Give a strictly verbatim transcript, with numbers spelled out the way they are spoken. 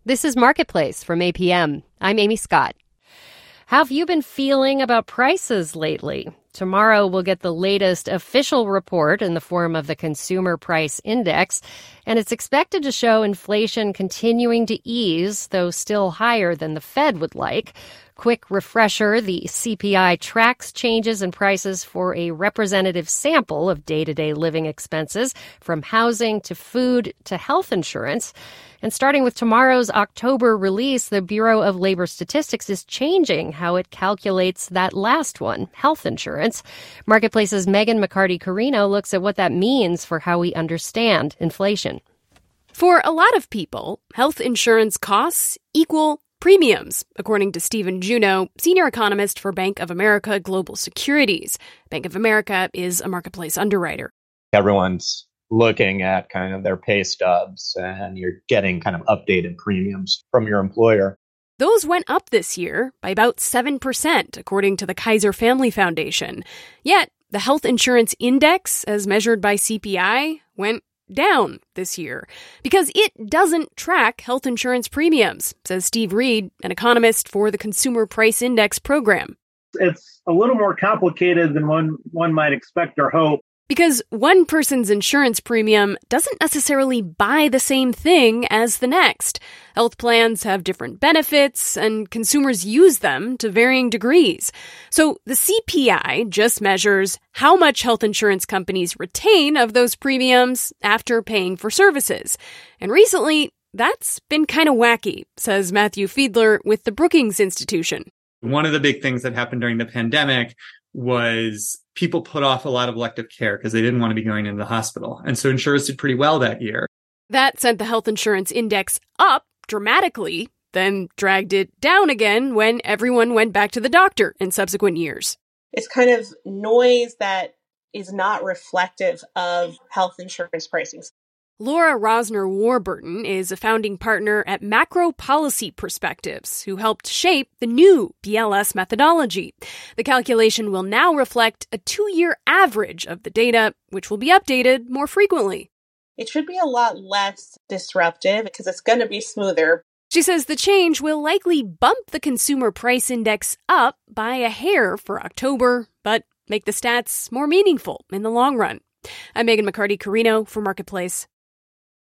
This is Marketplace from A P M. I'm Amy Scott. How have you been feeling about prices lately? Tomorrow we'll get the latest official report in the form of the Consumer Price Index, and it's expected to show inflation continuing to ease, though still higher than the Fed would like. Quick refresher, the C P I tracks changes in prices for a representative sample of day-to-day living expenses, from housing to food to health insurance. And starting with tomorrow's October release, the Bureau of Labor Statistics is changing how it calculates that last one, health insurance. Marketplace's Megan McCarty-Carino looks at what that means for how we understand inflation. For a lot of people, health insurance costs equal premiums, according to Stephen Juneau, senior economist for Bank of America Global Securities. Bank of America is a Marketplace underwriter. Everyone's looking at kind of their pay stubs, and you're getting kind of updated premiums from your employer. Those went up this year by about seven percent, according to the Kaiser Family Foundation. Yet, the health insurance index, as measured by C P I, went down this year because it doesn't track health insurance premiums, says Steve Reed, an economist for the Consumer Price Index program. It's a little more complicated than one, one might expect or hope. Because one person's insurance premium doesn't necessarily buy the same thing as the next. Health plans have different benefits, and consumers use them to varying degrees. So the C P I just measures how much health insurance companies retain of those premiums after paying for services. And recently, that's been kind of wacky, says Matthew Fiedler with the Brookings Institution. One of the big things that happened during the pandemic was people put off a lot of elective care because they didn't want to be going into the hospital. And so insurers did pretty well that year. That sent the health insurance index up dramatically, then dragged it down again when everyone went back to the doctor in subsequent years. It's kind of noise that is not reflective of health insurance pricing. Laura Rosner Warburton is a founding partner at Macro Policy Perspectives, who helped shape the new B L S methodology. The calculation will now reflect a two-year average of the data, which will be updated more frequently. It should be a lot less disruptive because it's going to be smoother. She says the change will likely bump the Consumer Price Index up by a hair for October, but make the stats more meaningful in the long run. I'm Megan McCarty-Carino for Marketplace.